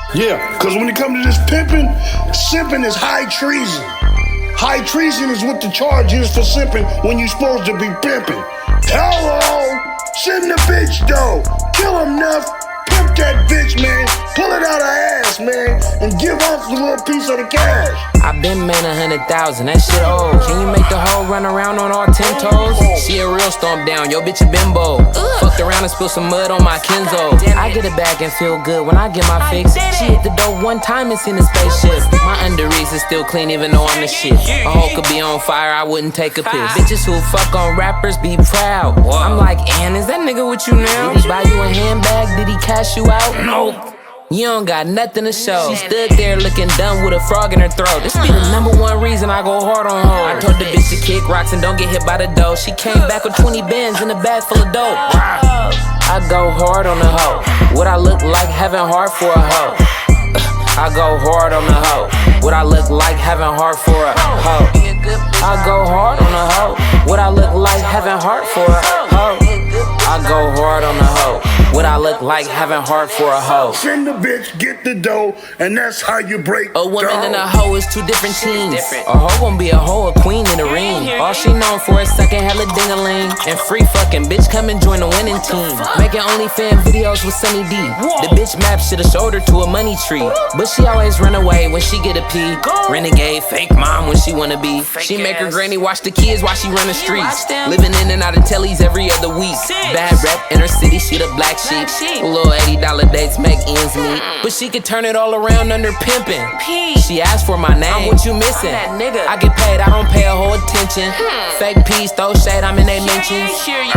Yeah, because when it comes to this pimping, simping is high treason. High treason is what the charge is for simping when you're supposed to be pimping. Hello, send the bitch though. Kill enough, pimp that bitch, man. Pull it out her ass, man, and give us a little piece of the cash. I been made 100,000, that shit old. Can you make the hoe run around on all 10 toes? She a real stomp down, yo bitch a bimbo. Fucked around and spilled some mud on my Kenzo. I get it back and feel good when I get my fix. She hit the dope one time and seen the spaceship. My underreach is still clean even though I'm the shit. A hoe could be on fire, I wouldn't take a piss. Bitches who fuck on rappers be proud. I'm like, Ann, is that nigga with you now? Did he buy you a handbag? Did he cash you out? No. You don't got nothing to show. She stood there looking dumb with a frog in her throat. This be the #1 reason I go hard on hoes. I told the bitch to kick rocks and don't get hit by the dough. She came back with 20 bands in a bag full of dope. I go hard on the hoe. What I look like having hard for a hoe. I go hard on the hoe. What I look like having hard for a hoe. I go hard on the hoe. What I look like having hard for a hoe. I go hard on the hoe. What I look like having hard for a hoe. Send the bitch, get the dough, and that's how you break a woman dough. and a hoe is two different teams. A hoe gon' be a hoe, a queen in the ring. All she known for is sucking hella ding-a-ling. And free fucking bitch, come and join the winning team. Making OnlyFans videos with Sunny D. The bitch map should've showed her to a money tree, but she always run away when she get a pee. Renegade, fake mom when she wanna be. She make her granny watch the kids while she run the streets. Living in and out of tellies every other week. Bad rep in her city, she the black sheep. A little $80 dates make ends meet, but she could turn it all around under pimping. She asked for my name, what you missing? I get paid, I don't pay a whole attention. Fake peas, throw shade, I'm in they mentions.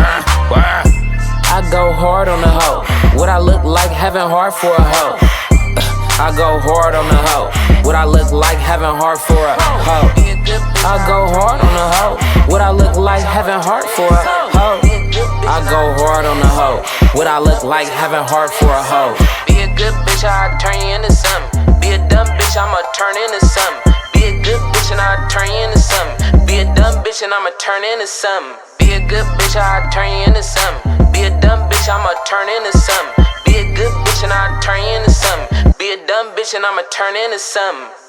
I go hard on the hoe. What I look like having hard for a hoe. I go hard on the hoe. What I look like having hard for a hoe. I go hard on the hoe. What I look like having hard for a hoe. I go hard on the hoe. What I look like having hard for a hoe. Be a good bitch, I'll turn you into something. Be a dumb bitch, I'ma turn into something. Be a good bitch and I'll turn you into something. Be a dumb bitch and I'ma turn into something. Be a good bitch, I'll turn you into something. Be a dumb bitch, I'ma turn into something. Be a good bitch and I'll turn you into something. Be a dumb bitch and I'ma turn into something.